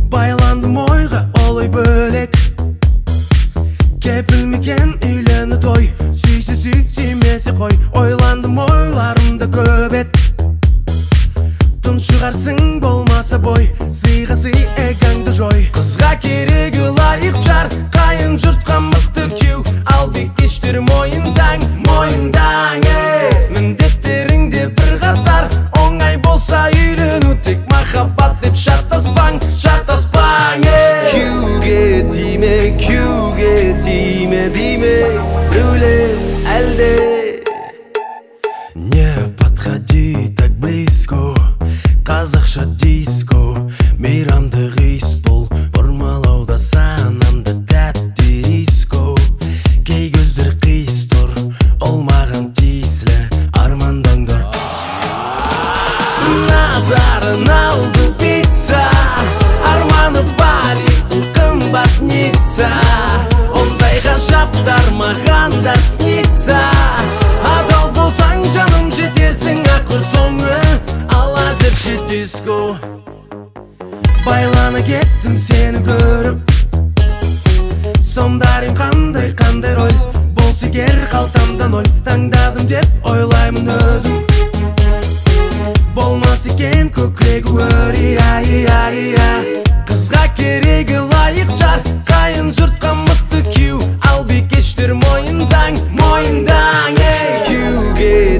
Байландым ойға, олай бөлек. Кепілмеген үйлені той, сүйсі сүймесі қой. Ойландым ойларымда көбет. Тұншығарсың болмаса бой, сыйға сый эгаңды жой. Қызға керегі лайық жар, қайын жұртқа мықты кеу. Ал бекештер мойындаң, міндеттеріңде бір қатар. Оңай болса үйлену, тек махаббат деп шаттаспаң. Күйге тиме, біреулер әлде. Не подходи так близко, қазақша диско. Мейрамды ғис бұл, бұрмалауда санамды тәтті риско. Кей көздер қиыс тұр, ол маған тиіслі армандаңдар. Назарын алды пицца, арманы Бали, қымбат Ницца. Ондай ғажаптар маған да снится. Адал болсаң жаным жетерсің ақыр соңы, ал әзірше диско. Байлана кеттім сені көріп, сомдарым қандай роль. Болс егер қалтамда ноль, таңдадым деп ойлаймын өзім. Болмас екен көкірегі өр. Қызға керегі лайық жар, қайын жұртқа мықты кеу. Ал бекештер мойындаң, Күйге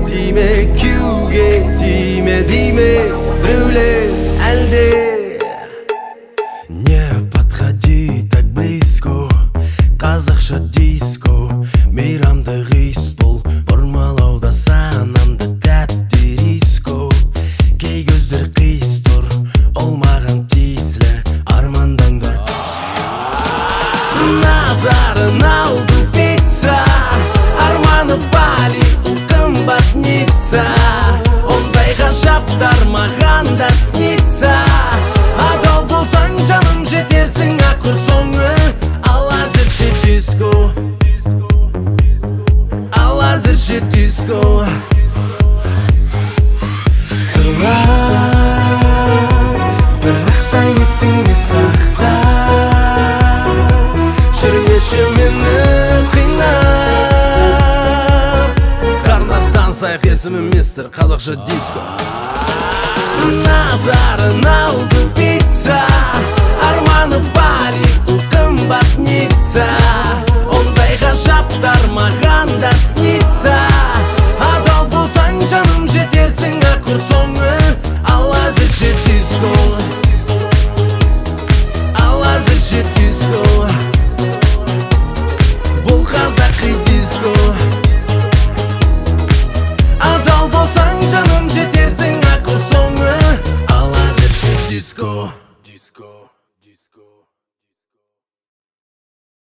тиме, біреулер әлде. Не подходи так близко, қазақша диско. Мейрамды ғис бұл, бұрмалауда санамды тәтті риско. Кей көздер қиыс тұр, ол маған тиіслі армандаңдар. Назарын алды пицца, арманы Бали, қымбат Ницца. Ондай ғажаптар маған да снится. Адал болсаң жаным жетерсің ақыр соңы, ал әзірше диско. Сыйла, бірақ та есіңе сақта. Жүрмеші мені қинап. Қарындастан сайық есімі мистер, қазақша диско. Назарын алды пицца, арманы Бали, қымбат Ницца. Ондай ғажаптар маған да снится. Адал болсаң жаным жетерсің ақыр соңы, ал әзірше диско. Бұл қазақи диско. Адал болсаң жаным жетерсің ақыр соңы, ал әзірше диско.